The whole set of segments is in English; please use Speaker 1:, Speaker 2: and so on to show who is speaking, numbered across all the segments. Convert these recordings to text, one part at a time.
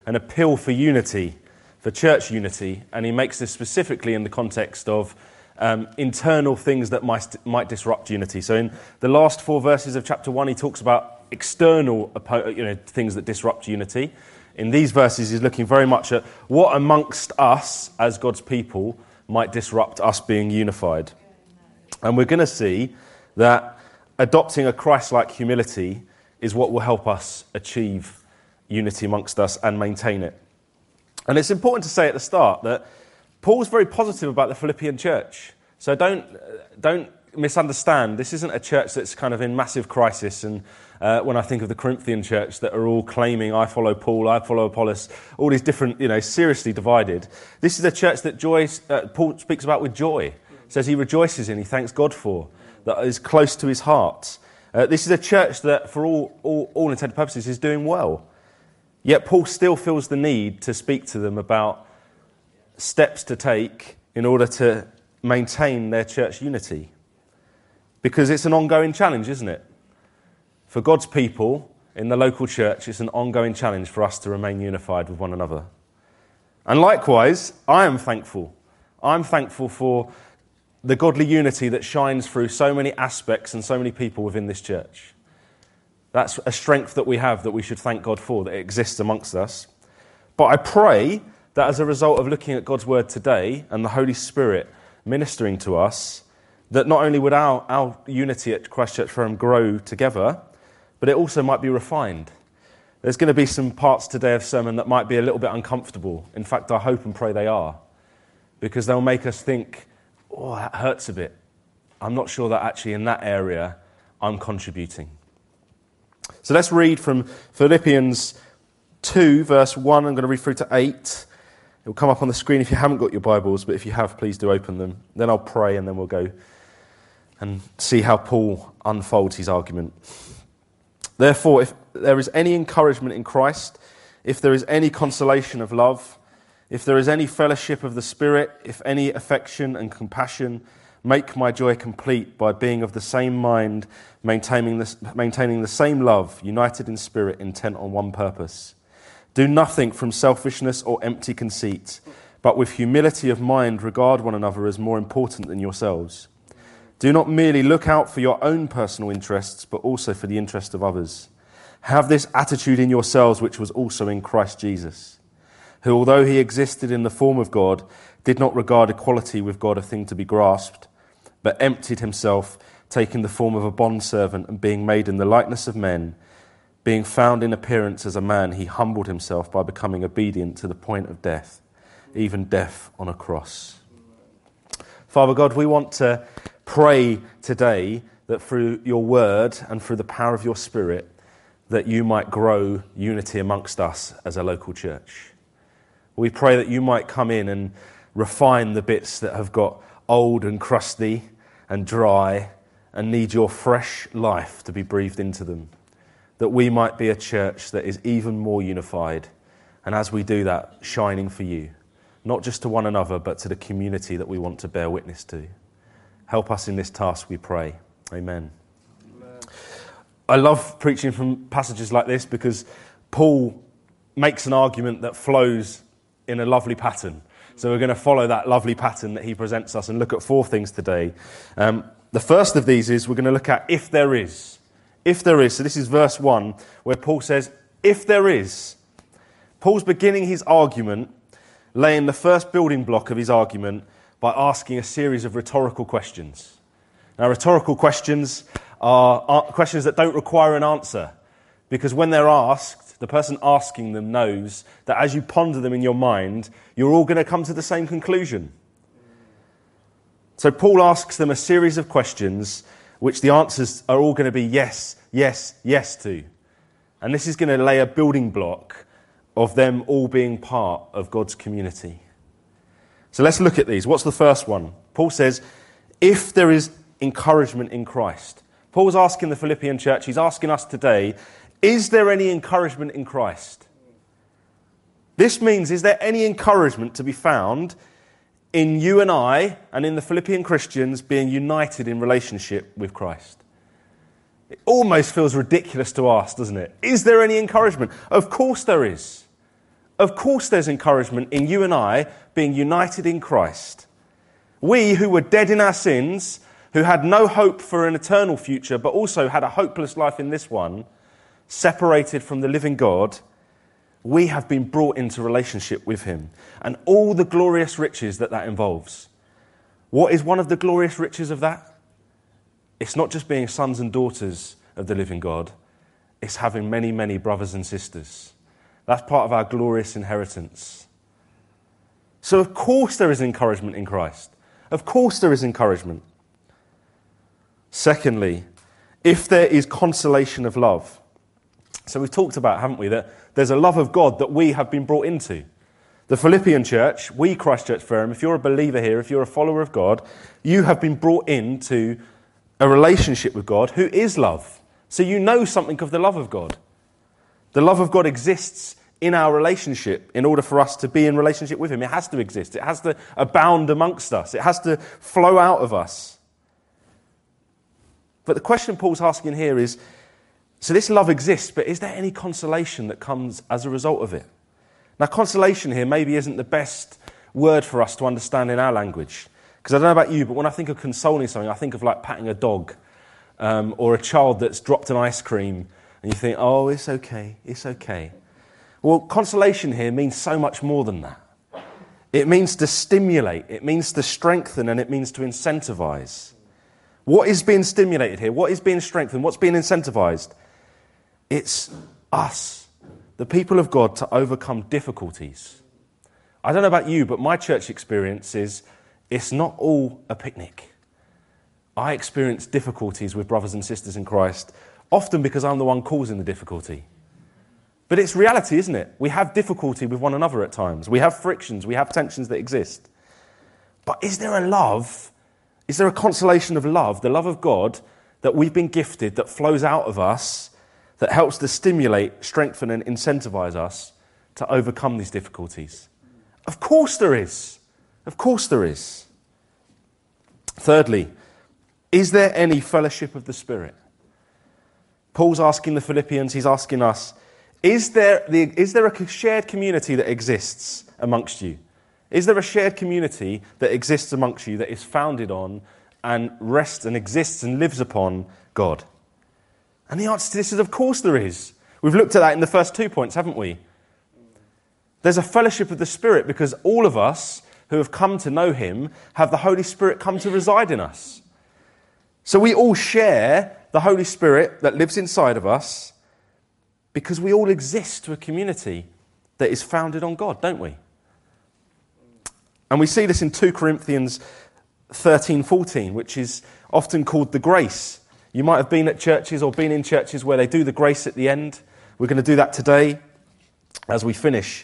Speaker 1: an appeal for unity, for church unity, and he makes this specifically in the context of internal things that might disrupt unity. So in the last 4 verses of chapter 1, he talks about external things that disrupt unity. In these verses, he's looking very much at what amongst us as God's people might disrupt us being unified. And we're going to see that adopting a Christ-like humility is what will help us achieve unity amongst us and maintain it. And it's important to say at the start that Paul's very positive about the Philippian church. So don't misunderstand. This isn't a church that's kind of in massive crisis. And when I think of the Corinthian church that are all claiming, I follow Paul, I follow Apollos, all these different, seriously divided. This is a church that Paul speaks about with joy. Says he rejoices in, he thanks God for, that is close to his heart. This is a church that, for all intended purposes, is doing well. Yet Paul still feels the need to speak to them about steps to take in order to maintain their church unity. Because it's an ongoing challenge, isn't it? For God's people in the local church, it's an ongoing challenge for us to remain unified with one another. And likewise, I am thankful. I'm thankful for the godly unity that shines through so many aspects and so many people within this church. That's a strength that we have that we should thank God for, that it exists amongst us. But I pray that as a result of looking at God's word today and the Holy Spirit ministering to us, that not only would our unity at Christ Church Forum grow together, but it also might be refined. There's going to be some parts today of sermon that might be a little bit uncomfortable. In fact, I hope and pray they are, because they'll make us think, oh, that hurts a bit. I'm not sure that actually in that area I'm contributing. So let's read from Philippians 2, verse 1. I'm going to read through to 8. It will come up on the screen if you haven't got your Bibles, but if you have, please do open them. Then I'll pray and then we'll go and see how Paul unfolds his argument. Therefore, if there is any encouragement in Christ, if there is any consolation of love, if there is any fellowship of the Spirit, if any affection and compassion, make my joy complete by being of the same mind, maintaining the same love, united in spirit, intent on one purpose. Do nothing from selfishness or empty conceit, but with humility of mind regard one another as more important than yourselves. Do not merely look out for your own personal interests, but also for the interest of others. Have this attitude in yourselves which was also in Christ Jesus, who, although he existed in the form of God, did not regard equality with God a thing to be grasped, but emptied himself, taking the form of a bondservant and being made in the likeness of men. Being found in appearance as a man, he humbled himself by becoming obedient to the point of death, even death on a cross. Father God, we want to pray today that through your word and through the power of your Spirit, that you might grow unity amongst us as a local church. We pray that you might come in and refine the bits that have got old and crusty and dry and need your fresh life to be breathed into them. That we might be a church that is even more unified, and as we do that, shining for you, not just to one another, but to the community that we want to bear witness to. Help us in this task, we pray. Amen. I love preaching from passages like this because Paul makes an argument that flows in a lovely pattern. So we're going to follow that lovely pattern that he presents us and look at 4 things today. The first of these is we're going to look at if there is. If there is. So this is verse 1 where Paul says, if there is. Paul's beginning his argument, laying the first building block of his argument by asking a series of rhetorical questions. Now, rhetorical questions are questions that don't require an answer, because when they're asked, the person asking them knows that as you ponder them in your mind, you're all going to come to the same conclusion. So Paul asks them a series of questions which the answers are all going to be yes, yes, yes to. And this is going to lay a building block of them all being part of God's community. So let's look at these. What's the first one? Paul says, if there is encouragement in Christ. Paul's asking the Philippian church, he's asking us today, is there any encouragement in Christ? This means, is there any encouragement to be found in you and I and in the Philippian Christians being united in relationship with Christ? It almost feels ridiculous to ask, doesn't it? Is there any encouragement? Of course there is. Of course there's encouragement in you and I being united in Christ. We who were dead in our sins, who had no hope for an eternal future, but also had a hopeless life in this one, separated from the living God, we have been brought into relationship with him and all the glorious riches that involves. What is one of the glorious riches of that? It's not just being sons and daughters of the living God. It's having many, many brothers and sisters. That's part of our glorious inheritance. So of course there is encouragement in Christ. Of course there is encouragement. Secondly, if there is consolation of love. So we've talked about, haven't we, that there's a love of God that we have been brought into. The Philippian church, we Christchurch Fareham, if you're a believer here, if you're a follower of God, you have been brought into a relationship with God who is love. So you know something of the love of God. The love of God exists in our relationship in order for us to be in relationship with him. It has to exist. It has to abound amongst us. It has to flow out of us. But the question Paul's asking here is, so this love exists, but is there any consolation that comes as a result of it? Now, consolation here maybe isn't the best word for us to understand in our language. Because I don't know about you, but when I think of consoling something, I think of like patting a dog or a child that's dropped an ice cream and you think, oh, it's okay, it's okay. Well, consolation here means so much more than that. It means to stimulate, it means to strengthen, and it means to incentivize. What is being stimulated here? What is being strengthened? What's being incentivized? It's us, the people of God, to overcome difficulties. I don't know about you, but my church experience is it's not all a picnic. I experience difficulties with brothers and sisters in Christ, often because I'm the one causing the difficulty. But it's reality, isn't it? We have difficulty with one another at times. We have frictions, we have tensions that exist. But is there a love? Is there a consolation of love, the love of God, that we've been gifted, that flows out of us, that helps to stimulate, strengthen, and incentivize us to overcome these difficulties? Of course there is. Of course there is. Thirdly, is there any fellowship of the Spirit? Paul's asking the Philippians, he's asking us, is there a shared community that exists amongst you? Is there a shared community that exists amongst you that is founded on and rests and exists and lives upon God? And the answer to this is, of course there is. We've looked at that in the first 2 points, haven't we? There's a fellowship of the Spirit because all of us who have come to know him have the Holy Spirit come to reside in us. So we all share the Holy Spirit that lives inside of us because we all exist to a community that is founded on God, don't we? And we see this in 2 Corinthians 13:14, which is often called the grace. You might have been at churches or been in churches where they do the grace at the end. We're going to do that today as we finish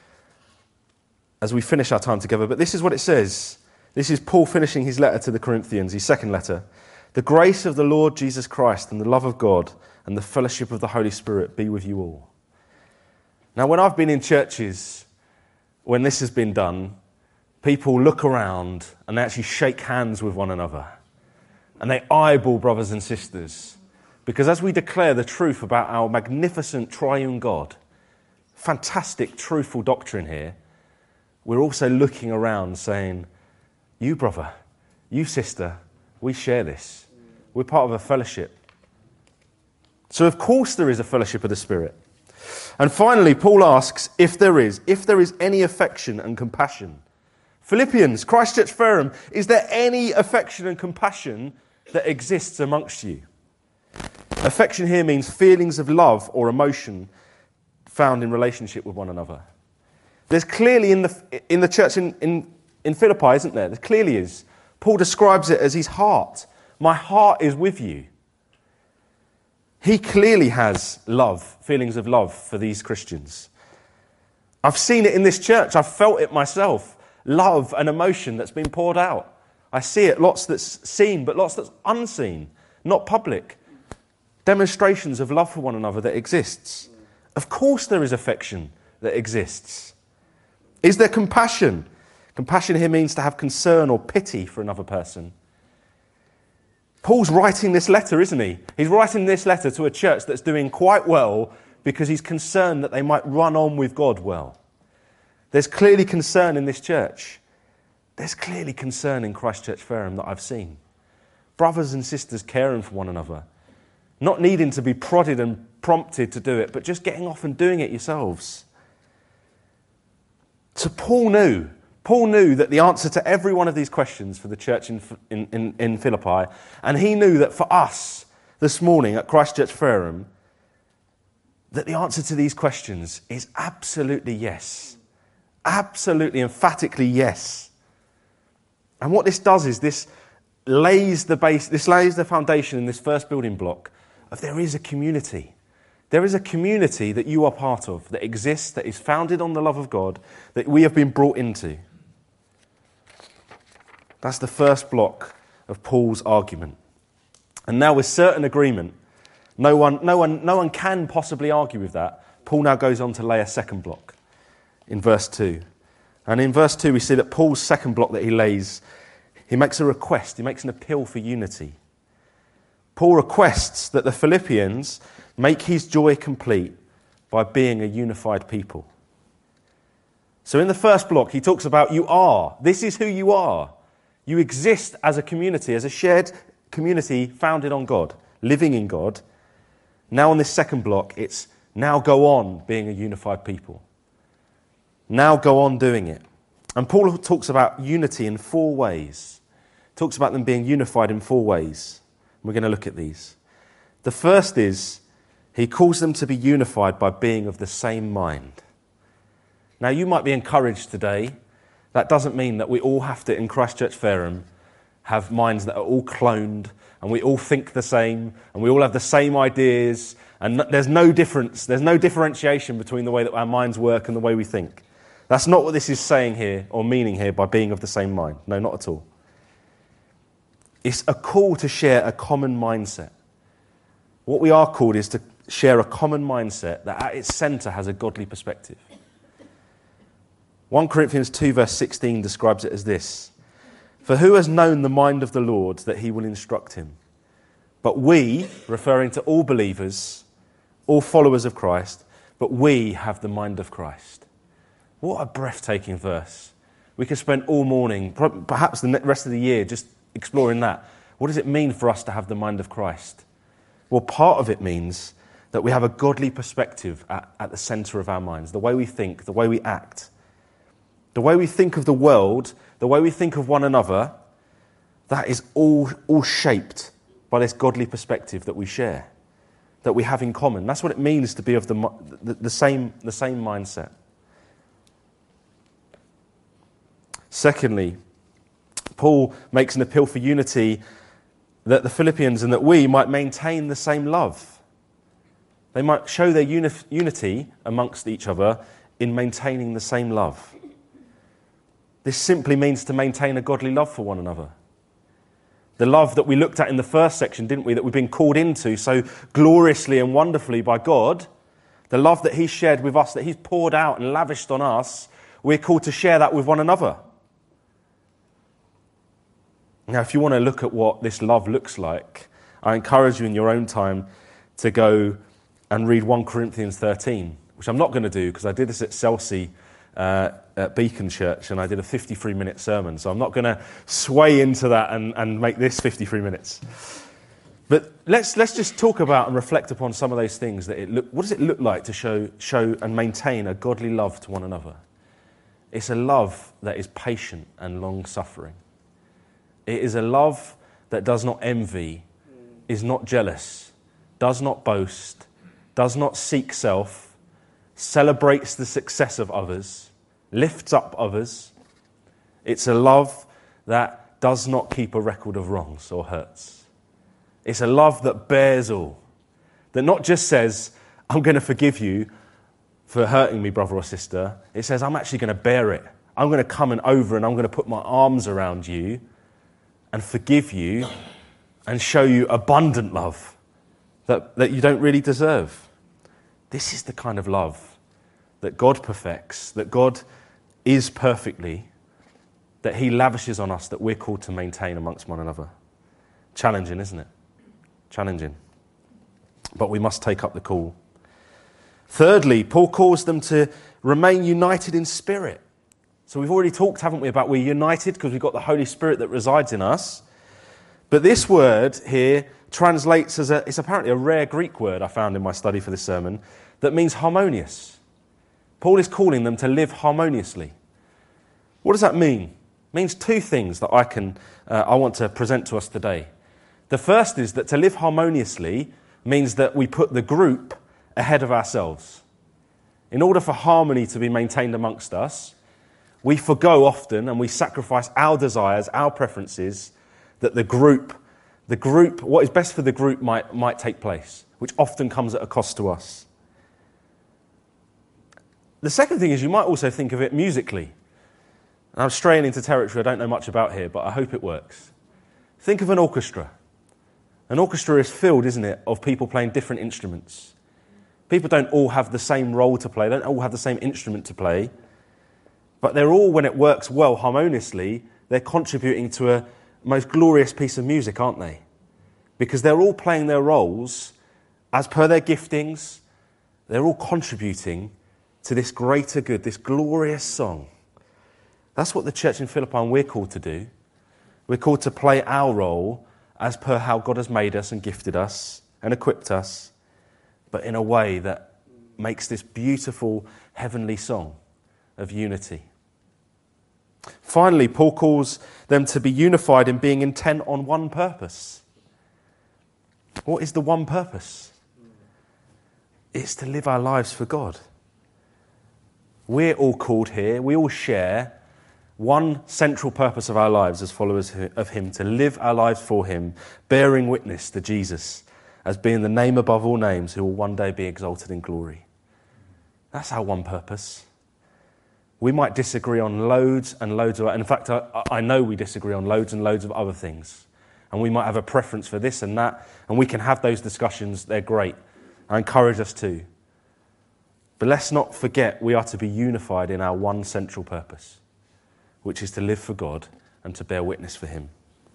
Speaker 1: our time together. But this is what it says. This is Paul finishing his letter to the Corinthians, his second letter. The grace of the Lord Jesus Christ and the love of God and the fellowship of the Holy Spirit be with you all. Now, when I've been in churches, when this has been done, people look around and they actually shake hands with one another. And they eyeball brothers and sisters. Because as we declare the truth about our magnificent triune God, fantastic, truthful doctrine here, we're also looking around saying, you brother, you sister, we share this. We're part of a fellowship. So of course there is a fellowship of the Spirit. And finally, Paul asks if there is any affection and compassion. Philippians, Christchurch Fareham, is there any affection and compassion that exists amongst you? Affection here means feelings of love or emotion found in relationship with one another. There's clearly in the church in Philippi, isn't there? There clearly is. Paul describes it as his heart. My heart is with you. He clearly has love, feelings of love for these Christians. I've seen it in this church. I've felt it myself. Love and emotion that's been poured out. I see it, lots that's seen, but lots that's unseen, not public. Demonstrations of love for one another that exists. Of course there is affection that exists. Is there compassion? Compassion here means to have concern or pity for another person. Paul's writing this letter, isn't he? He's writing this letter to a church that's doing quite well because he's concerned that they might run on with God well. There's clearly concern in this church. There's clearly concern in Christchurch Fareham that I've seen. Brothers and sisters caring for one another. Not needing to be prodded and prompted to do it, but just getting off and doing it yourselves. So Paul knew that the answer to every one of these questions for the church in Philippi, and he knew that for us this morning at Christchurch Fareham, that the answer to these questions is absolutely yes. Absolutely, emphatically yes. And what this does is this lays the foundation in this first building block of there is a community. There is a community that you are part of, that exists, that is founded on the love of God, that we have been brought into. That's the first block of Paul's argument. And now with certain agreement, no one can possibly argue with that. Paul now goes on to lay a second block in verse 2. And in verse 2 we see that Paul's second block that he lays, he makes a request, he makes an appeal for unity. Paul requests that the Philippians make his joy complete by being a unified people. So in the first block he talks about this is who you are. You exist as a community, as a shared community founded on God, living in God. Now on this second block, it's now go on being a unified people. Now go on doing it. And Paul talks about unity in 4 ways. Talks about them being unified in 4 ways. We're going to look at these. The first is, he calls them to be unified by being of the same mind. Now you might be encouraged today. That doesn't mean that we all have to, in Christchurch Fareham, have minds that are all cloned, and we all think the same, and we all have the same ideas, and there's no difference, there's no differentiation between the way that our minds work and the way we think. That's not what this is saying here, or meaning here, by being of the same mind. No, not at all. It's a call to share a common mindset. What we are called is to share a common mindset that at its centre has a godly perspective. 1 Corinthians 2 verse 16 describes it as this: "For who has known the mind of the Lord that he will instruct him? But we," referring to all believers, all followers of Christ, "but we have the mind of Christ." What a breathtaking verse. We could spend all morning, perhaps the rest of the year, just exploring that. What does it mean for us to have the mind of Christ? Well, part of it means that we have a godly perspective at the centre of our minds, the way we think, the way we act. The way we think of the world, the way we think of one another, that is all shaped by this godly perspective that we share, that we have in common. That's what it means to be of the same mindset. Secondly, Paul makes an appeal for unity, that the Philippians and that we might maintain the same love. They might show their unity amongst each other in maintaining the same love. This simply means to maintain a godly love for one another. The love that we looked at in the first section, didn't we, that we've been called into so gloriously and wonderfully by God, the love that He shared with us, that He's poured out and lavished on us, we're called to share that with one another. Now, if you want to look at what this love looks like, I encourage you in your own time to go and read 1 Corinthians 13, which I'm not going to do because I did this at Chelsea at Beacon Church, and I did a 53-minute sermon, so I'm not going to sway into that and make this 53 minutes. But let's just talk about and reflect upon some of those things. What does it look like to show and maintain a godly love to one another? It's a love that is patient and long-suffering. It is a love that does not envy, is not jealous, does not boast, does not seek self, celebrates the success of others, lifts up others. It's a love that does not keep a record of wrongs or hurts. It's a love that bears all, that not just says, I'm going to forgive you for hurting me, brother or sister. It says, I'm actually going to bear it. I'm going to come over and I'm going to put my arms around you and forgive you and show you abundant love that you don't really deserve. This is the kind of love that God perfects, that God is perfectly, that He lavishes on us, that we're called to maintain amongst one another. Challenging, isn't it? Challenging. But we must take up the call. Thirdly, Paul calls them to remain united in spirit. So we've already talked, haven't we, about we're united because we've got the Holy Spirit that resides in us. But this word here translates as it's apparently a rare Greek word I found in my study for this sermon that means harmonious. Paul is calling them to live harmoniously. What does that mean? It means two things that I want to present to us today. The first is that to live harmoniously means that we put the group ahead of ourselves. In order for harmony to be maintained amongst us, we forgo often and we sacrifice our desires, our preferences, that the group, what is best for the group might take place, which often comes at a cost to us. The second thing is you might also think of it musically. And I'm straying into territory I don't know much about here, but I hope it works. Think of an orchestra. An orchestra is filled, isn't it, of people playing different instruments. People don't all have the same role to play, don't all have the same instrument to play, but they're all, when it works well, harmoniously, they're contributing to a most glorious piece of music, aren't they? Because they're all playing their roles as per their giftings. They're all contributing to this greater good, this glorious song. That's what the church in Philippi and we're called to do. We're called to play our role as per how God has made us and gifted us and equipped us, but in a way that makes this beautiful heavenly song of unity. Finally, Paul calls them to be unified in being intent on one purpose. What is the one purpose? It's to live our lives for God. We're all called here, we all share one central purpose of our lives as followers of Him, to live our lives for Him, bearing witness to Jesus as being the name above all names who will one day be exalted in glory. That's our one purpose. We might disagree on loads and loads of... In fact, I know we disagree on loads and loads of other things. And we might have a preference for this and that, and we can have those discussions. They're great. I encourage us to. But let's not forget we are to be unified in our one central purpose, which is to live for God and to bear witness for Him.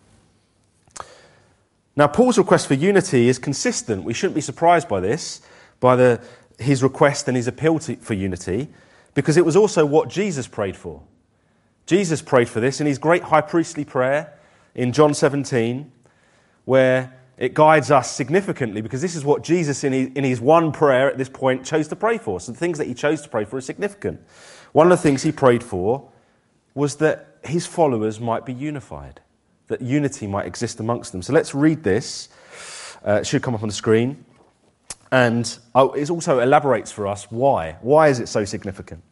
Speaker 1: Now, Paul's request for unity is consistent. We shouldn't be surprised by this, by his request and his appeal for unity, because it was also what Jesus prayed for. Jesus prayed for this in his great high priestly prayer in John 17, where it guides us significantly, because this is what Jesus in his one prayer at this point chose to pray for. So the things that he chose to pray for are significant. One of the things he prayed for was that his followers might be unified, that unity might exist amongst them. So let's read this. It should come up on the screen. And it also elaborates for us why. Why is it so significant?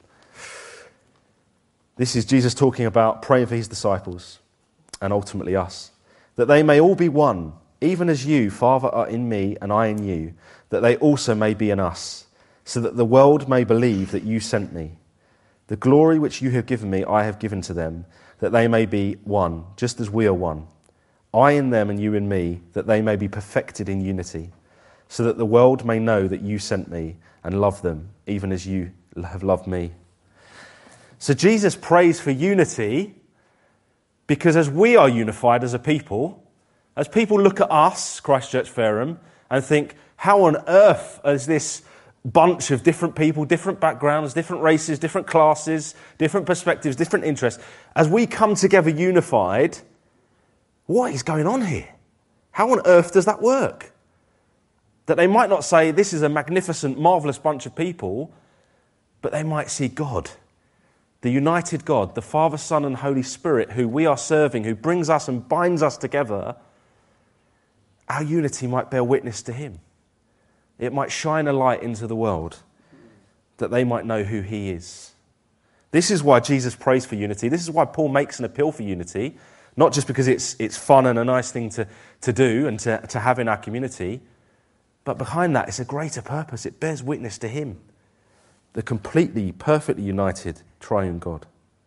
Speaker 1: This is Jesus talking about praying for his disciples and ultimately us, that they may all be one, even as you, Father, are in me and I in you, that they also may be in us, so that the world may believe that you sent me. The glory which you have given me, I have given to them, that they may be one, just as we are one. I in them and you in me, that they may be perfected in unity, so that the world may know that you sent me and love them, even as you have loved me. So Jesus prays for unity because as we are unified as a people, as people look at us, Christchurch Fareham, and think, how on earth is this bunch of different people, different backgrounds, different races, different classes, different perspectives, different interests, as we come together unified, what is going on here? How on earth does that work? That they might not say, this is a magnificent, marvellous bunch of people, but they might see God, the united God, the Father, Son, and Holy Spirit, who we are serving, who brings us and binds us together. Our unity might bear witness to Him. It might shine a light into the world that they might know who He is. This is why Jesus prays for unity. This is why Paul makes an appeal for unity, not just because it's fun and a nice thing to do and to have in our community, but behind that it's a greater purpose. It bears witness to Him, the completely, perfectly united triune God.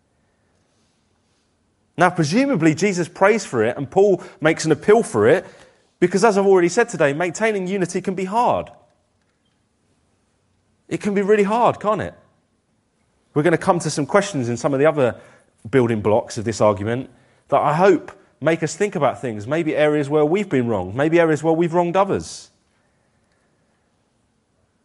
Speaker 1: Now, presumably Jesus prays for it and Paul makes an appeal for it because, as I've already said today, maintaining unity can be hard. It can be really hard, can't it? We're going to come to some questions in some of the other building blocks of this argument that I hope make us think about things, maybe areas where we've been wrong, maybe areas where we've wronged others.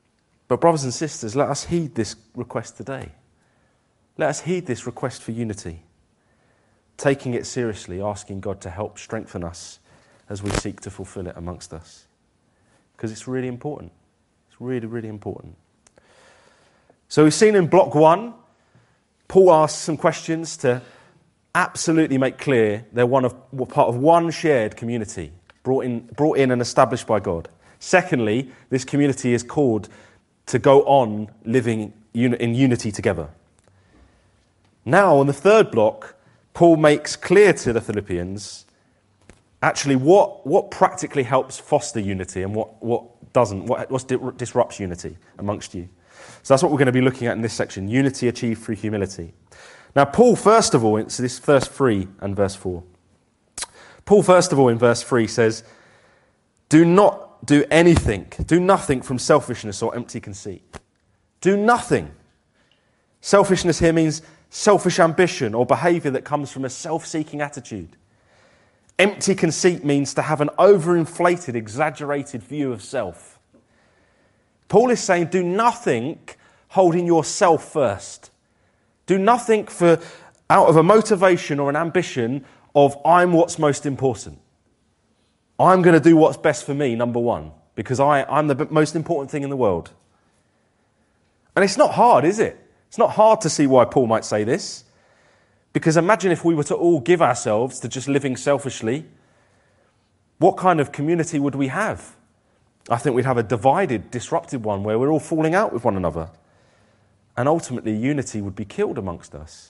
Speaker 1: But brothers and sisters, let us heed this request today. Let us heed this request for unity, taking it seriously, asking God to help strengthen us as we seek to fulfill it amongst us. Because it's really important. It's really, really important. So we've seen in block 1, Paul asks some questions to absolutely make clear they're part of one shared community, brought in and established by God. Secondly, this community is called to go on living in unity together. Now, on the third block, Paul makes clear to the Philippians actually what practically helps foster unity and what doesn't, what disrupts unity amongst you. So that's what we're going to be looking at in this section, unity achieved through humility. Now, Paul, first of all, so this verse 3 and verse 4. Paul, first of all, in verse 3 says, do nothing from selfishness or empty conceit. Do nothing. Selfishness here means selfish ambition or behaviour that comes from a self-seeking attitude. Empty conceit means to have an overinflated, exaggerated view of self. Paul is saying, do nothing holding yourself first. Do nothing out of a motivation or an ambition of I'm what's most important. I'm going to do what's best for me, number one, because I'm the most important thing in the world. And it's not hard, is it? It's not hard to see why Paul might say this. Because imagine if we were to all give ourselves to just living selfishly, what kind of community would we have? I think we'd have a divided, disrupted one where we're all falling out with one another. And ultimately, unity would be killed amongst us.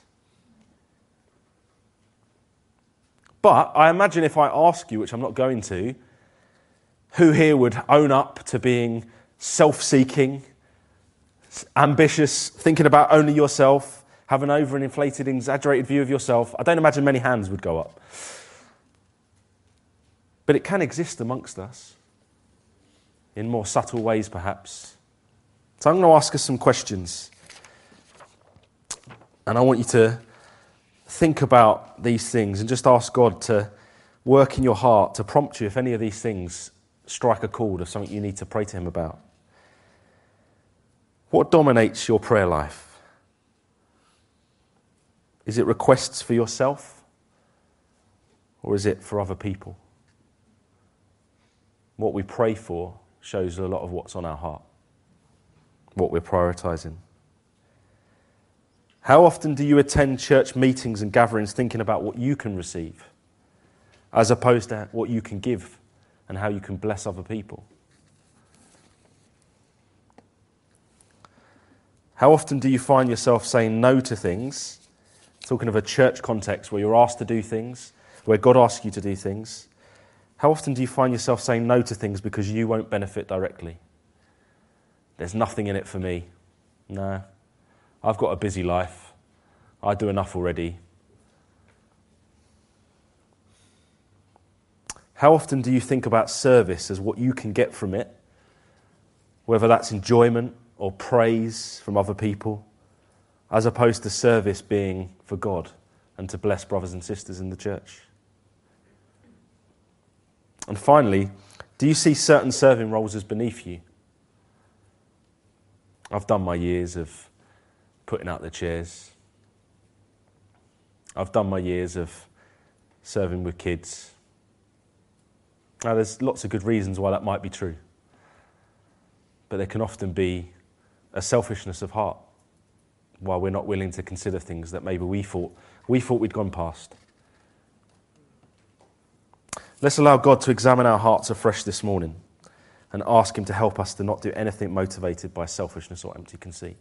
Speaker 1: But I imagine if I ask you, which I'm not going to, who here would own up to being self-seeking, ambitious, thinking about only yourself, have an overinflated, exaggerated view of yourself, I don't imagine many hands would go up. But it can exist amongst us, in more subtle ways perhaps. So I'm going to ask us some questions. And I want you to think about these things and just ask God to work in your heart, to prompt you if any of these things strike a chord of something you need to pray to Him about. What dominates your prayer life? Is it requests for yourself? Or is it for other people? What we pray for shows a lot of what's on our heart, what we're prioritising. How often do you attend church meetings and gatherings thinking about what you can receive, as opposed to what you can give and how you can bless other people? How often do you find yourself saying no to things, talking of a church context where you're asked to do things, where God asks you to do things? How often do you find yourself saying no to things because you won't benefit directly? There's nothing in it for me. No, I've got a busy life. I do enough already. How often do you think about service as what you can get from it, whether that's enjoyment or praise from other people, as opposed to service being for God and to bless brothers and sisters in the church? And finally, do you see certain serving roles as beneath you? I've done my years of putting out the chairs. I've done my years of serving with kids. Now, there's lots of good reasons why that might be true. But there can often be a selfishness of heart while we're not willing to consider things that maybe we thought we'd gone past. Let's allow God to examine our hearts afresh this morning and ask Him to help us to not do anything motivated by selfishness or empty conceit.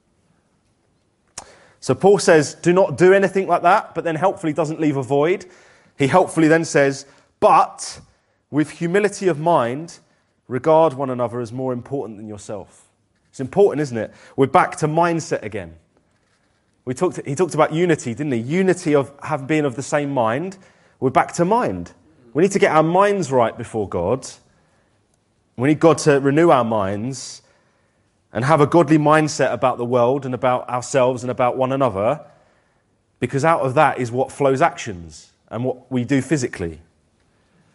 Speaker 1: So Paul says, do not do anything like that, but then helpfully doesn't leave a void. He helpfully then says, but with humility of mind, regard one another as more important than yourself. It's important, isn't it? We're back to mindset again. He talked about unity, didn't he? Unity of being of the same mind. We're back to mind. We need to get our minds right before God. We need God to renew our minds and have a godly mindset about the world and about ourselves and about one another, because out of that is what flows actions and what we do physically.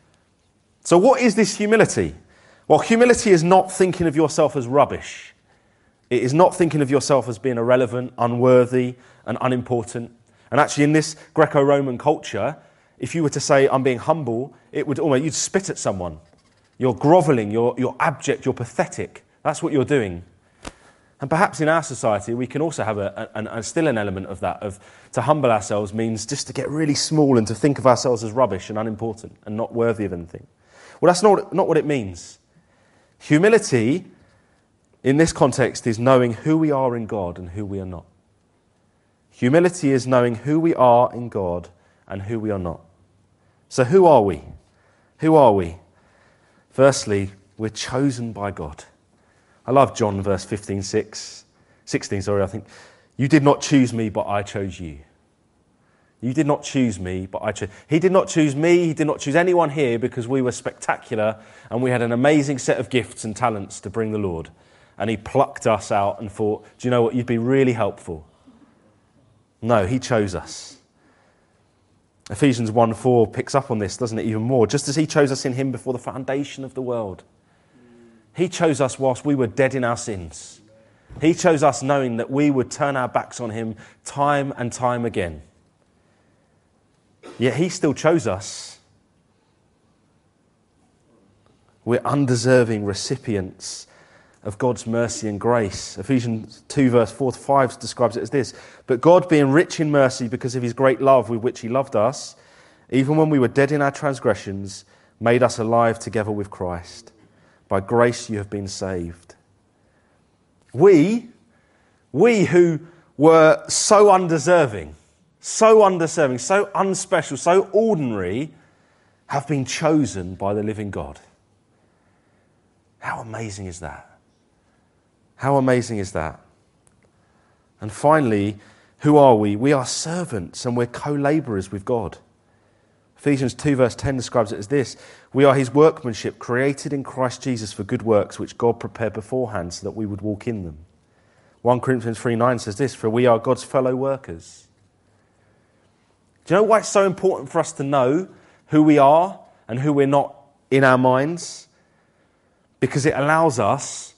Speaker 1: So what is this humility? Well, humility is not thinking of yourself as rubbish. It is not thinking of yourself as being irrelevant, unworthy, and unimportant. And actually, in this Greco-Roman culture, if you were to say, I'm being humble, it would almost, you'd spit at someone. You're grovelling, you're abject, you're pathetic. That's what you're doing. And perhaps in our society, we can also have still an element of that, of to humble ourselves means just to get really small and to think of ourselves as rubbish and unimportant and not worthy of anything. Well, that's not what it means. Humility, in this context, is knowing who we are in God and who we are not. Humility is knowing who we are in God and who we are not. So who are we? Who are we? Firstly, we're chosen by God. I love John verse 16, I think. You did not choose me, but I chose you. You did not choose me, but I chose. He did not choose me, he did not choose anyone here because we were spectacular and we had an amazing set of gifts and talents to bring the Lord. And he plucked us out and thought, do you know what, you'd be really helpful. No, he chose us. Ephesians 1:4 picks up on this, doesn't it, even more? Just as he chose us in him before the foundation of the world. He chose us whilst we were dead in our sins. He chose us knowing that we would turn our backs on him time and time again. Yet he still chose us. We're undeserving recipients of God's mercy and grace. Ephesians 2 verse 4-5 describes it as this. But God, being rich in mercy because of his great love with which he loved us, even when we were dead in our transgressions, made us alive together with Christ. By grace you have been saved. We who were so undeserving, so unspecial, so ordinary, have been chosen by the living God. How amazing is that? How amazing is that? And finally, who are we? We are servants and we're co-labourers with God. Ephesians 2 verse 10 describes it as this. We are his workmanship, created in Christ Jesus for good works, which God prepared beforehand so that we would walk in them. 1 Corinthians 3:9 says this, for we are God's fellow workers. Do you know why it's so important for us to know who we are and who we're not in our minds? Because it allows us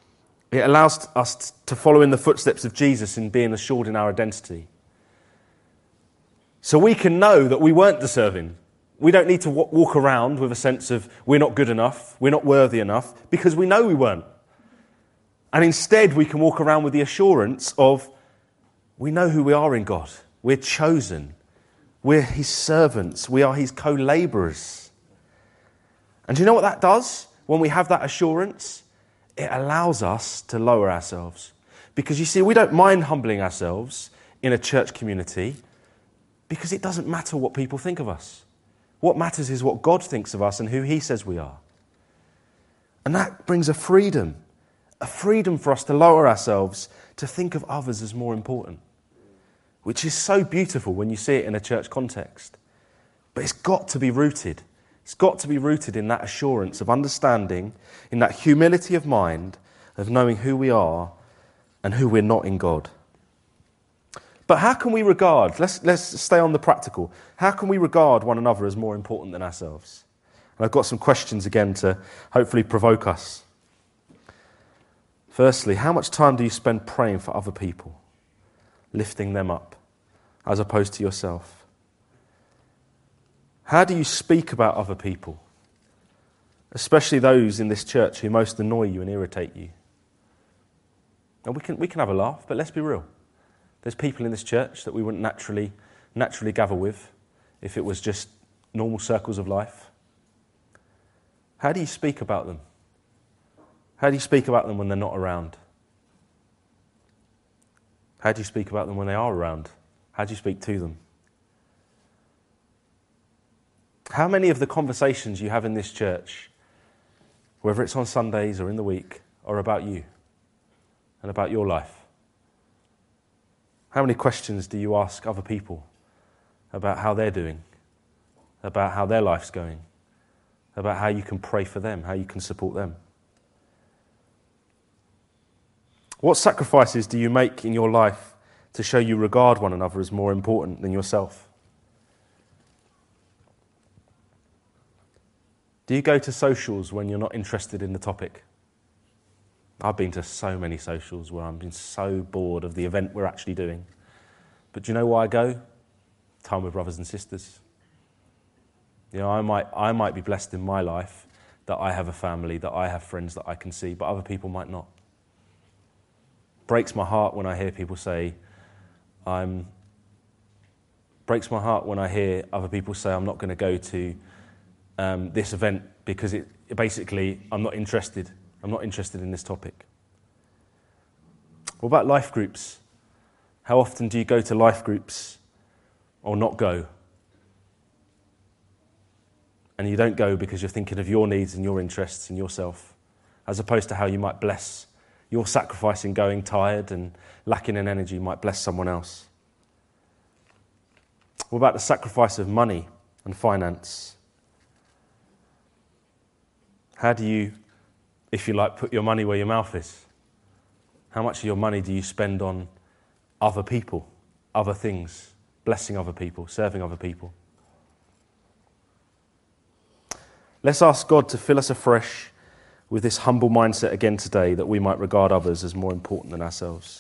Speaker 1: to follow in the footsteps of Jesus in being assured in our identity. So we can know that we weren't deserving. We don't need to walk around with a sense of we're not good enough, we're not worthy enough, because we know we weren't. And instead we can walk around with the assurance of we know who we are in God. We're chosen. We're his servants. We are his co-labourers. And do you know what that does? When we have that assurance, it allows us to lower ourselves. Because you see, we don't mind humbling ourselves in a church community because it doesn't matter what people think of us. What matters is what God thinks of us and who he says we are. And that brings a freedom for us to lower ourselves, to think of others as more important, which is so beautiful when you see it in a church context. But it's got to be rooted. It's got to be rooted in that assurance of understanding, in that humility of mind, of knowing who we are and who we're not in God. But how can we regard, let's stay on the practical, how can we regard one another as more important than ourselves? And I've got some questions again to hopefully provoke us. Firstly, how much time do you spend praying for other people, lifting them up, as opposed to yourself? How do you speak about other people, especially those in this church who most annoy you and irritate you? And we can have a laugh, but let's be real. There's people in this church that we wouldn't naturally gather with if it was just normal circles of life. How do you speak about them? How do you speak about them when they're not around? How do you speak about them when they are around? How do you speak to them? How many of the conversations you have in this church, whether it's on Sundays or in the week, are about you and about your life? How many questions do you ask other people about how they're doing, about how their life's going, about how you can pray for them, how you can support them? What sacrifices do you make in your life to show you regard one another as more important than yourself? Do you go to socials when you're not interested in the topic? I've been to so many socials where I've been so bored of the event we're actually doing. But do you know why I go? Time with brothers and sisters. You know, I might be blessed in my life that I have a family, that I have friends that I can see, but other people might not. Breaks my heart when I hear people say, breaks my heart when I hear other people say, I'm not going to go to this event because it basically, I'm not interested. I'm not interested in this topic. What about life groups? How often do you go to life groups or not go? And you don't go because you're thinking of your needs and your interests and yourself, as opposed to how you might bless your sacrifice in going tired and lacking in energy might bless someone else. What about the sacrifice of money and finance? How do you, if you like, put your money where your mouth is? How much of your money do you spend on other people, other things, blessing other people, serving other people? Let's ask God to fill us afresh with this humble mindset again today, that we might regard others as more important than ourselves.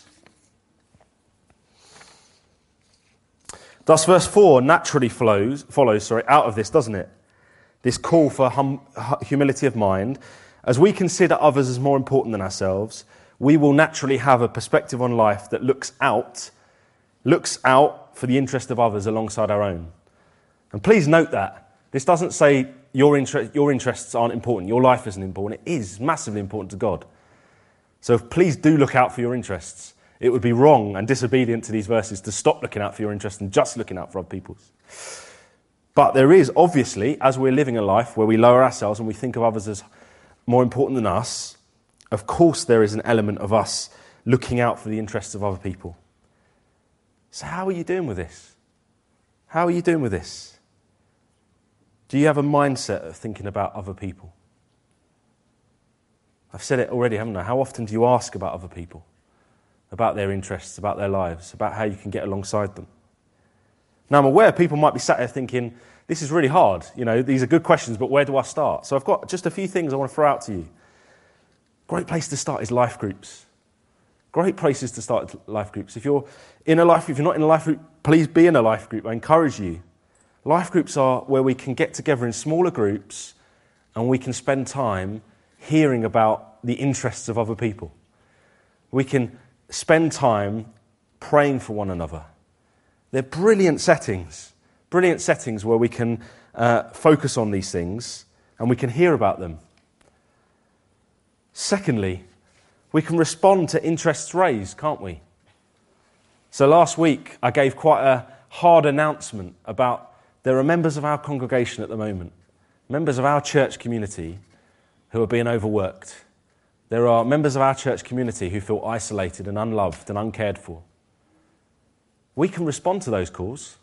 Speaker 1: Thus, verse 4 naturally follows out of this, doesn't it? This call for humility of mind. As we consider others as more important than ourselves, we will naturally have a perspective on life that looks out for the interest of others alongside our own. And please note that. This doesn't say your interests aren't important, your life isn't important. It is massively important to God. So please do look out for your interests. It would be wrong and disobedient to these verses to stop looking out for your interests and just looking out for other people's. But there is, obviously, as we're living a life where we lower ourselves and we think of others as more important than us, of course there is an element of us looking out for the interests of other people. So how are you doing with this? How are you doing with this? Do you have a mindset of thinking about other people? I've said it already, haven't I? How often do you ask about other people? About their interests, about their lives, about how you can get alongside them? Now, I'm aware people might be sat there thinking, this is really hard. You know, these are good questions, but where do I start? So I've got just a few things I want to throw out to you. Great place to start is life groups. Great places to start life groups. If you're not in a life group, please be in a life group. I encourage you. Life groups are where we can get together in smaller groups and we can spend time hearing about the interests of other people. We can spend time praying for one another. They're brilliant settings where we can focus on these things and we can hear about them. Secondly, we can respond to interests raised, can't we? So last week I gave quite a hard announcement about there are members of our congregation at the moment, members of our church community who are being overworked. There are members of our church community who feel isolated and unloved and uncared for. We can respond to those calls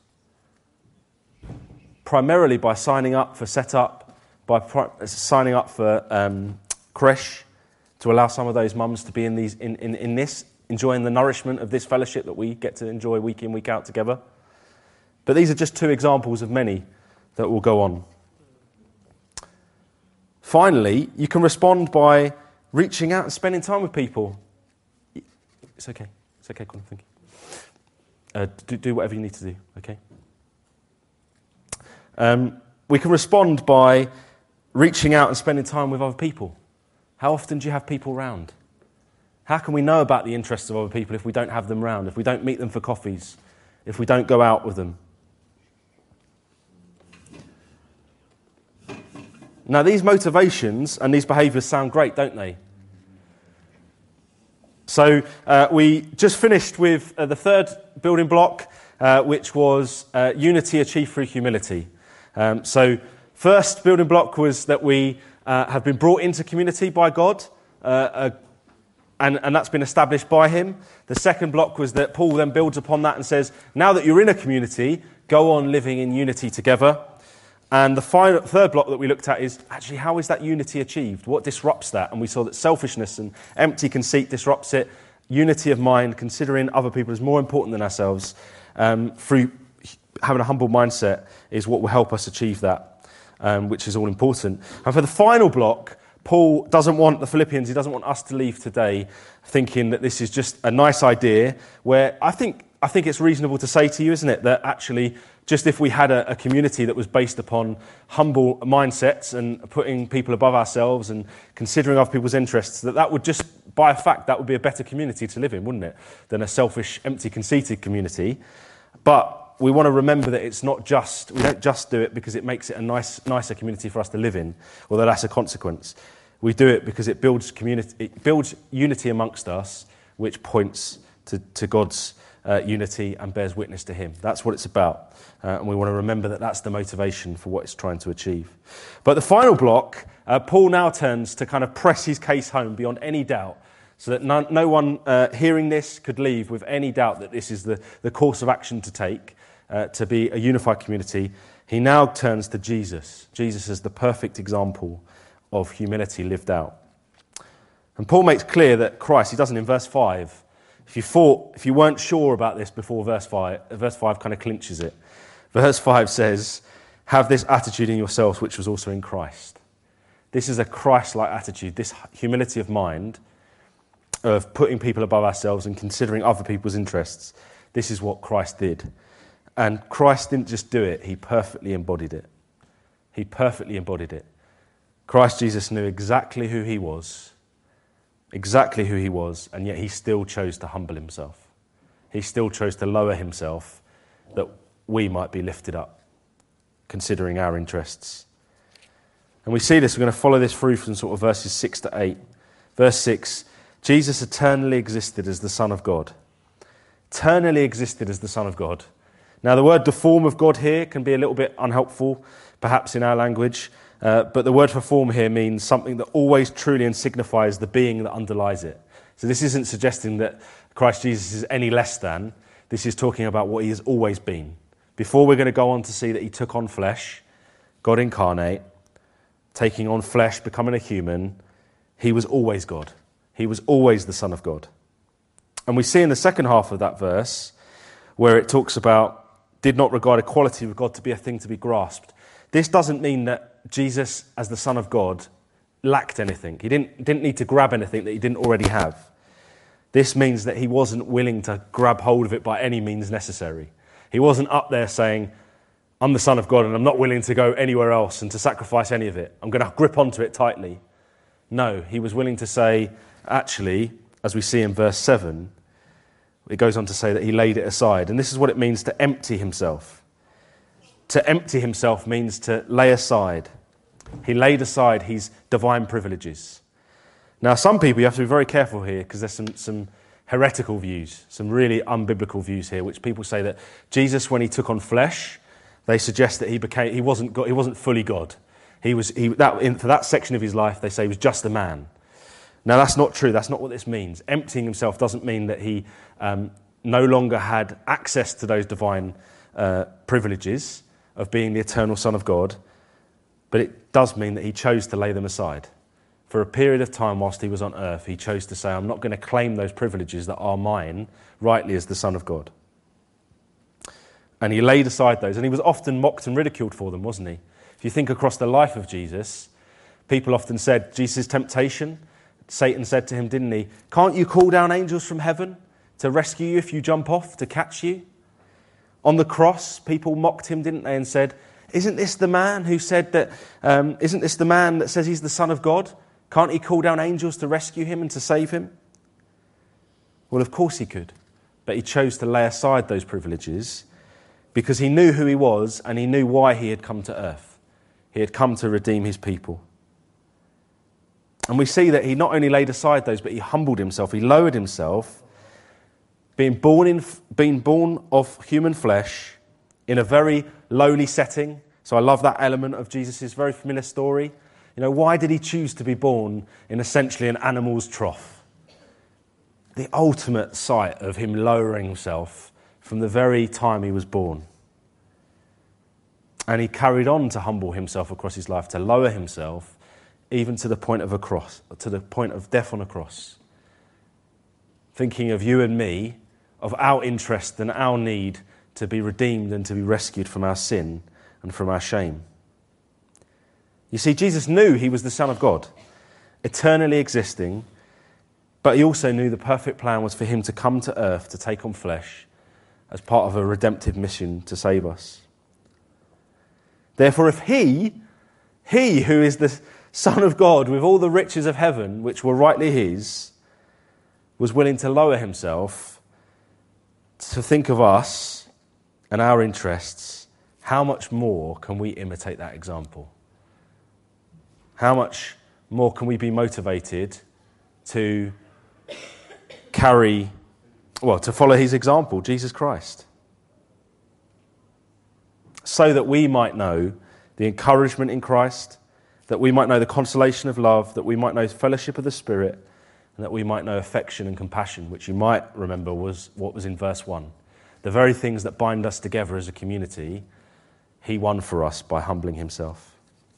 Speaker 1: primarily by signing up for setup, by signing up for creche, to allow some of those mums to be in this, enjoying the nourishment of this fellowship that we get to enjoy week in, week out together. But these are just two examples of many that will go on. Finally, you can respond by reaching out and spending time with people. It's okay, Colin, thank you. Do whatever you need to do, okay? We can respond by reaching out and spending time with other people. How often do you have people round? How can we know about the interests of other people if we don't have them round, if we don't meet them for coffees, if we don't go out with them? Now, these motivations and these behaviours sound great, don't they? So we just finished with the third building block, which was unity achieved through humility. So first building block was that we have been brought into community by God, and that's been established by him. The second block was that Paul then builds upon that and says, now that you're in a community, go on living in unity together. And the third block that we looked at is actually how is that unity achieved? What disrupts that? And we saw that selfishness and empty conceit disrupts it. Unity of mind, considering other people as more important than ourselves, through having a humble mindset is what will help us achieve that, which is all important. And for the final block, Paul doesn't want the Philippians, he doesn't want us to leave today thinking that this is just a nice idea, where I think it's reasonable to say to you, isn't it, that actually just if we had a community that was based upon humble mindsets and putting people above ourselves and considering other people's interests, that would just, by a fact, that would be a better community to live in, wouldn't it, than a selfish, empty, conceited community. But we want to remember that it's not just, we don't just do it because it makes it a nicer community for us to live in, although that's a consequence. We do it because it builds community, it builds unity amongst us, which points to God's unity and bears witness to him. That's what it's about. And we want to remember that that's the motivation for what it's trying to achieve. But the final block, Paul now turns to kind of press his case home beyond any doubt, so that no one hearing this could leave with any doubt that this is the course of action to take to be a unified community. He now turns to Jesus. Jesus is the perfect example of humility lived out. And Paul makes clear that Christ, he doesn't in verse 5. If you weren't sure about this before verse 5 kind of clinches it. Verse 5 says, have this attitude in yourselves which was also in Christ. This is a Christ-like attitude, this humility of mind, of putting people above ourselves and considering other people's interests. This is what Christ did. And Christ didn't just do it, he perfectly embodied it. He perfectly embodied it. Christ Jesus knew exactly who he was, and yet he still chose to humble himself. He still chose to lower himself that we might be lifted up, considering our interests. And we see this, we're going to follow this through from sort of verses 6 to 8. Verse 6, Jesus eternally existed as the Son of God. Eternally existed as the Son of God. Now the form of God here can be a little bit unhelpful, perhaps in our language, but the word for form here means something that always truly and signifies the being that underlies it. So this isn't suggesting that Christ Jesus is any less than. This is talking about what he has always been. Before we're going to go on to see that he took on flesh, God incarnate, taking on flesh, becoming a human, he was always God. He was always the Son of God. And we see in the second half of that verse where it talks about did not regard equality with God to be a thing to be grasped. This doesn't mean that Jesus, as the Son of God, lacked anything. He didn't need to grab anything that he didn't already have. This means that he wasn't willing to grab hold of it by any means necessary. He wasn't up there saying, I'm the Son of God and I'm not willing to go anywhere else and to sacrifice any of it. I'm going to grip onto it tightly. No, he was willing to say, actually, as we see in verse 7, it goes on to say that he laid it aside. And this is what it means to empty himself. To empty himself means to lay aside. He laid aside his divine privileges. Now, some people, you have to be very careful here because there's some heretical views, some really unbiblical views here, which people say that Jesus, when he took on flesh, they suggest that he wasn't God, he wasn't fully God. For that section of his life, they say he was just a man. Now, that's not true. That's not what this means. Emptying himself doesn't mean that he no longer had access to those divine privileges of being the eternal Son of God, but it does mean that he chose to lay them aside. For a period of time whilst he was on earth, he chose to say, I'm not going to claim those privileges that are mine rightly as the Son of God. And he laid aside those, and he was often mocked and ridiculed for them, wasn't he? If you think across the life of Jesus, people often said, Jesus' temptation, Satan said to him, didn't he, can't you call down angels from heaven to rescue you if you jump off, to catch you? On the cross, people mocked him, didn't they, and said, isn't this the man who said that, isn't this the man that says he's the Son of God? Can't he call down angels to rescue him and to save him? Well, of course he could, but he chose to lay aside those privileges because he knew who he was and he knew why he had come to earth. He had come to redeem his people. And we see that he not only laid aside those, but he humbled himself, he lowered himself, being born of human flesh in a very lowly setting. So I love that element of Jesus' very familiar story. You know, why did he choose to be born in essentially an animal's trough? The ultimate sight of him lowering himself from the very time he was born. And he carried on to humble himself across his life, to lower himself even to the point of a cross, to the point of death on a cross. Thinking of you and me, of our interest and our need to be redeemed and to be rescued from our sin and from our shame. You see, Jesus knew he was the Son of God. eternally existing, but he also knew the perfect plan was for him to come to earth to take on flesh as part of a redemptive mission to save us. Therefore, if he who is the Son of God with all the riches of heaven, which were rightly his, was willing to lower himself to think of us and our interests, how much more can we imitate that example? How much more can we be motivated to to follow his example, Jesus Christ? So that we might know the encouragement in Christ, that we might know the consolation of love, that we might know fellowship of the Spirit, and that we might know affection and compassion, which you might remember was what was in verse 1. The very things that bind us together as a community, he won for us by humbling himself.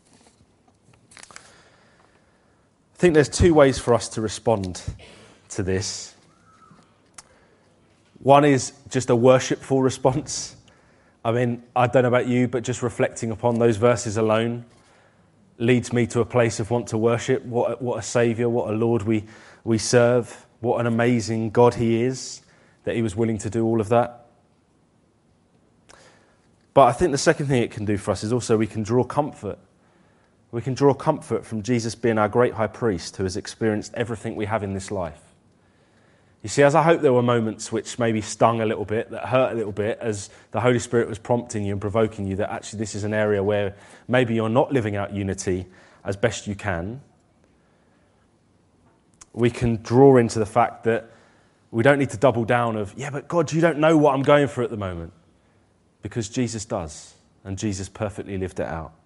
Speaker 1: I think there's two ways for us to respond to this. One is just a worshipful response. I mean, I don't know about you, but just reflecting upon those verses alone leads me to a place of want to worship. What a Saviour, what a Lord we serve, what an amazing God he is, that he was willing to do all of that. But I think the second thing it can do for us is also we can draw comfort. We can draw comfort from Jesus being our great high priest who has experienced everything we have in this life. You see, as I hope there were moments which maybe stung a little bit, that hurt a little bit, as the Holy Spirit was prompting you and provoking you that actually this is an area where maybe you're not living out unity as best you can, we can draw into the fact that we don't need to double down of, yeah, but God, you don't know what I'm going through at the moment. Because Jesus does, and Jesus perfectly lived it out.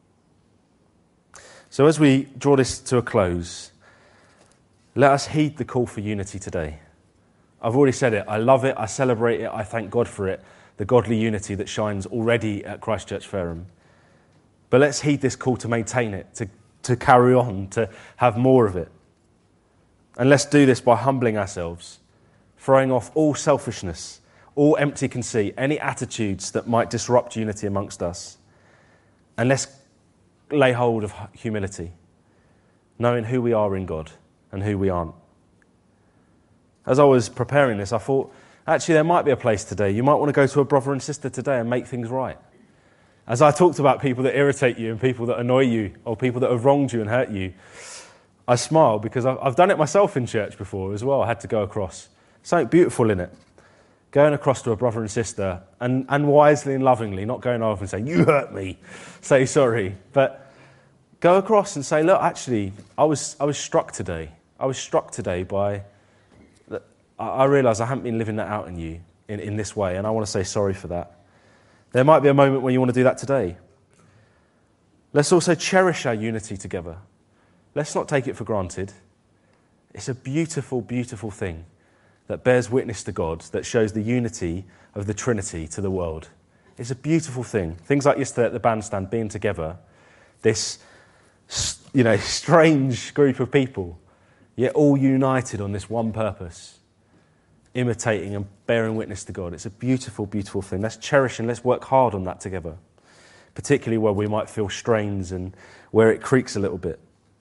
Speaker 1: So as we draw this to a close, let us heed the call for unity today. I've already said it. I love it. I celebrate it. I thank God for it, the godly unity that shines already at Christchurch Fareham. But let's heed this call to maintain it, to carry on, to have more of it. And let's do this by humbling ourselves, throwing off all selfishness, all empty conceit, any attitudes that might disrupt unity amongst us. And let's lay hold of humility, knowing who we are in God and who we aren't. As I was preparing this, I thought, actually, there might be a place today. You might want to go to a brother and sister today and make things right. As I talked about people that irritate you and people that annoy you or people that have wronged you and hurt you, I smile because I've done it myself in church before as well. I had to go across. Something beautiful in it. Going across to a brother and sister and wisely and lovingly, not going over and saying, you hurt me, say sorry. But go across and say, look, actually, I was struck today. I was struck today by... I realise I haven't been living that out in you in this way, and I want to say sorry for that. There might be a moment when you want to do that today. Let's also cherish our unity together. Let's not take it for granted. It's a beautiful, beautiful thing that bears witness to God, that shows the unity of the Trinity to the world. It's a beautiful thing. Things like yesterday at the bandstand, being together, this strange group of people, yet all united on this one purpose, imitating and bearing witness to God. It's a beautiful, beautiful thing. Let's cherish and let's work hard on that together, particularly where we might feel strains and where it creaks a little bit.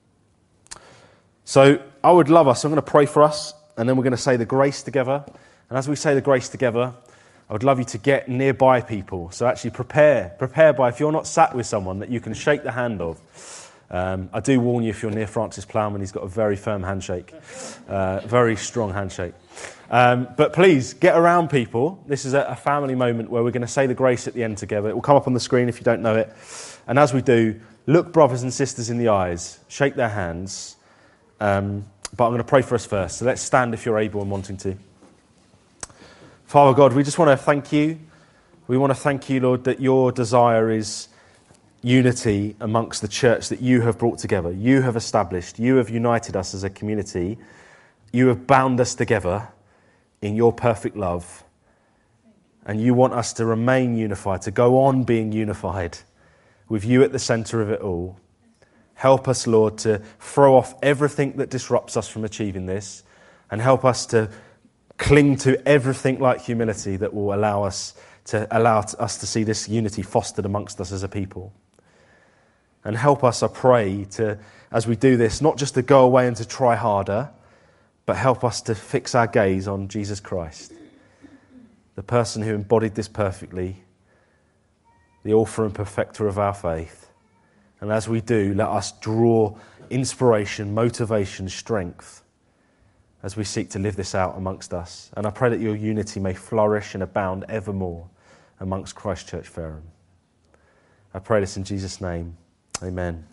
Speaker 1: So I would love us. I'm going to pray for us, and then we're going to say the grace together. And as we say the grace together, I would love you to get nearby people. So actually prepare by, if you're not sat with someone that you can shake the hand of. I do warn you, if you're near Francis Plowman, he's got a very firm handshake, very strong handshake. But please, get around people. This is a family moment where we're going to say the grace at the end together. It will come up on the screen if you don't know it. And as we do, look brothers and sisters in the eyes, shake their hands. But I'm going to pray for us first. So let's stand if you're able and wanting to. Father God, we just want to thank you. We want to thank you, Lord, that your desire is unity amongst the church that you have brought together. You have established. You have united us as a community. You have bound us together in your perfect love. And you want us to remain unified, to go on being unified with you at the centre of it all. Help us, Lord, to throw off everything that disrupts us from achieving this, and help us to cling to everything like humility that will allow us to see this unity fostered amongst us as a people. And help us, I pray, to, as we do this, not just to go away and to try harder, but help us to fix our gaze on Jesus Christ, the person who embodied this perfectly, the author and perfecter of our faith. And as we do, let us draw inspiration, motivation, strength as we seek to live this out amongst us. And I pray that your unity may flourish and abound evermore amongst Christ Church Fareham. I pray this in Jesus' name. Amen.